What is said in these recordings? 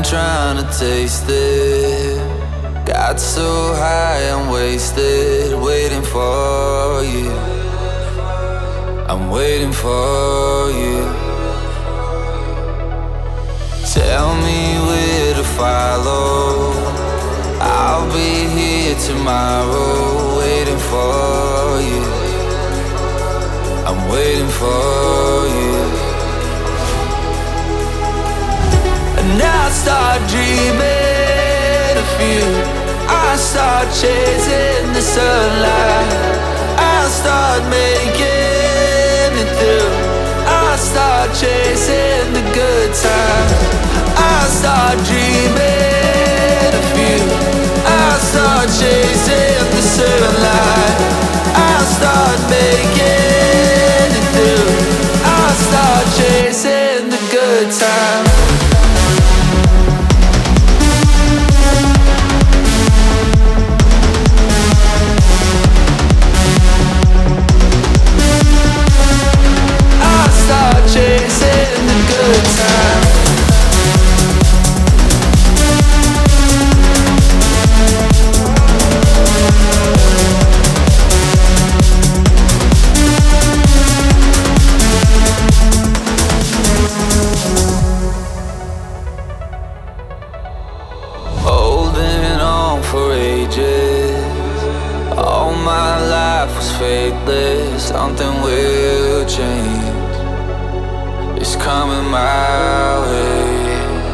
trying to taste it. Got so high, I'm wasted, waiting for you. I'm waiting for you. Tell me where to follow. I'll be here tomorrow, waiting for you. I'm waiting for you. And I start dreaming of you. I start chasing the sunlight. I start making it through. I start chasing the good times. I start dreaming of you. I start chasing the sunlight. I start making it through. I start chasing the good times. Chasing the good time. Holding on for ages. All my life was faithless. Something will change. It's coming my way.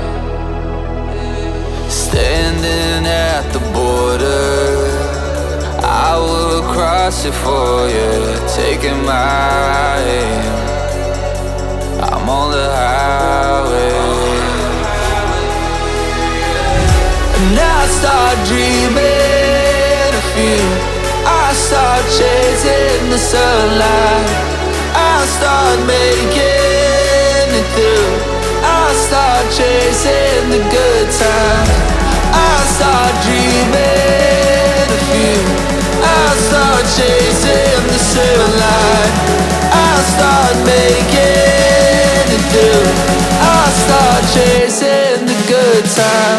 Standing at the border, I will cross it for you, taking my aim. I'm on the highway. And I start dreaming of you. I start chasing the sunlight. I start making it through. I start chasing the good times. I start dreaming of you. I start chasing the sunlight. I start making it through. I start chasing the good times.